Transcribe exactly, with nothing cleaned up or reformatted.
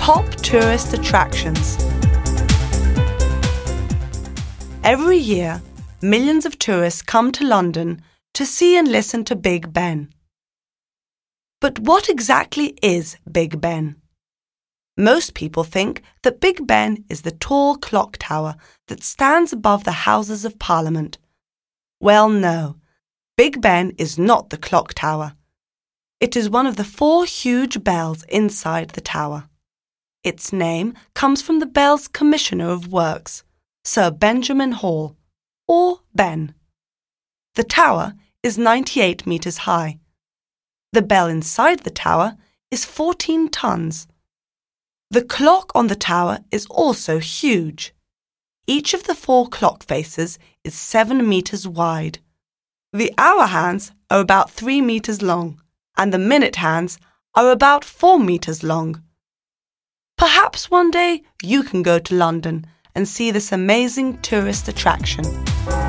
top tourist attractions. Every year, millions of tourists come to London to see and listen to Big Ben. But what exactly is Big Ben? Most people think that Big Ben is the tall clock tower that stands above the Houses of Parliament. Well, no, Big Ben is not the clock tower. It is one of the four huge bells inside the tower. Its name comes from the bell's Commissioner of Works, Sir Benjamin Hall, or Ben. The tower is ninety-eight metres high. The bell inside the tower is fourteen tons. The clock on the tower is also huge. Each of the four clock faces is seven metres wide. The hour hands are about three metres long, and the minute hands are about four metres long. Perhaps one day you can go to London and see this amazing tourist attraction.